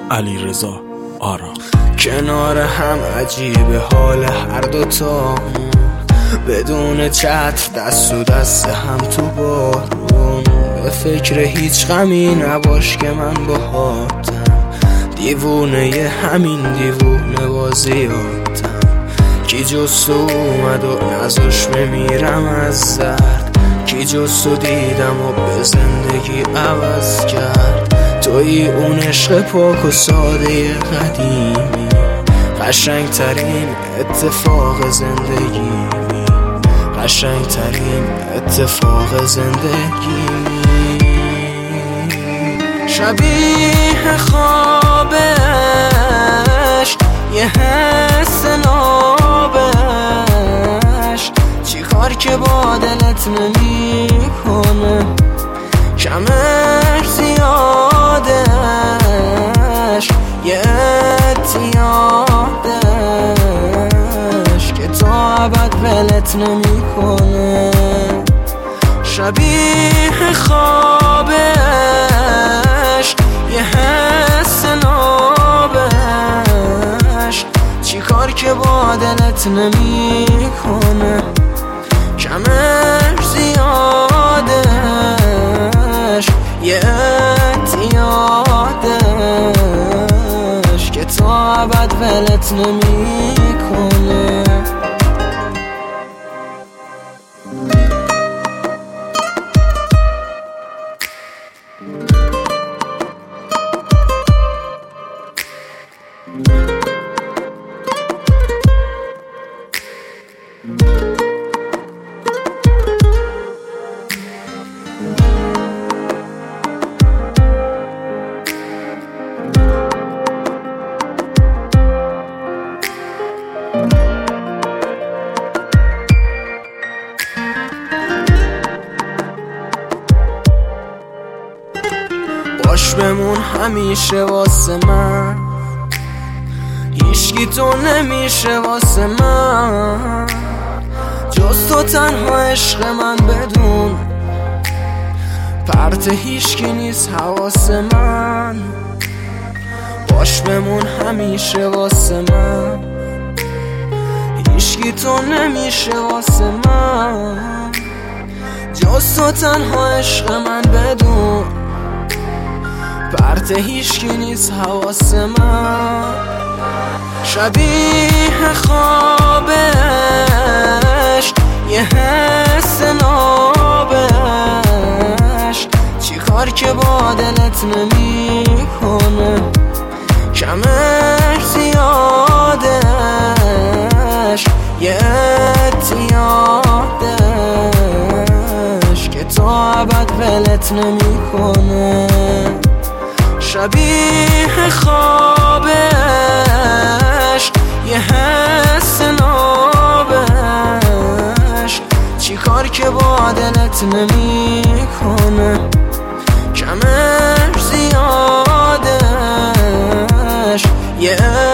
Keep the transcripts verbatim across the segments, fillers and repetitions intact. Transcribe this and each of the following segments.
علیرضا آرام. کنار هم عجیبه حال هر دوتا، بدون چتر دست و دست هم تو بارون. به فکر هیچ غمی نباش که من باهاتم، دیوونه ی همین دیوونه بازیاتم. کی جز تو اومد و نذاش بمیرم از زرد، کی جز تو دیدم و به زندگی عوض کرد. توی اون عشق پاک و ساده قدیمی، قشنگ ترین اتفاق زندگی، قشنگ ترین اتفاق زندگی. شبیه خوابش یه حس نابش، چی کار که با دلت نمی کنه، کمش زیادش یه اتیادش که تا ابد ولت نمی کنه. شبیه خوابش یه حس نابش، چی کار که با دلت نمی کنه، کمش زیادش یه اتیادش که تا ابد ولت نمی کنه. باش بمون همیشه واسه من، هیچکی تو نمیشه واسه من، جز تو تنها عشق من. بدون پرت هیچکی نیست حواس من. باش بمون همیشه واسه من، هیچکی تو نمیشه واسه من، جز تو تنها عشق من. بدون پرت هیچکی نیست حواس من. شبیه خوابش یه حس نابش، چی کار که با دلت نمی کنه، کمش زیادش یه اتیادش که تا ابد ولت نمی کنه. شبیه خوابش یه حس نابش، چی کار که با دلت نمی کنه، کمش زیادش یه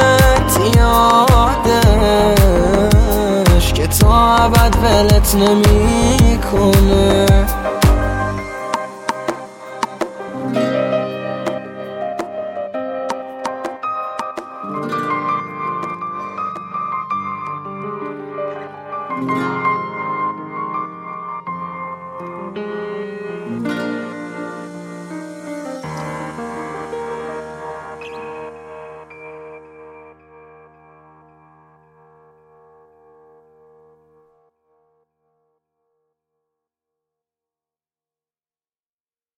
اتیادش که تا ابد ولت نمی کنه. Thank you.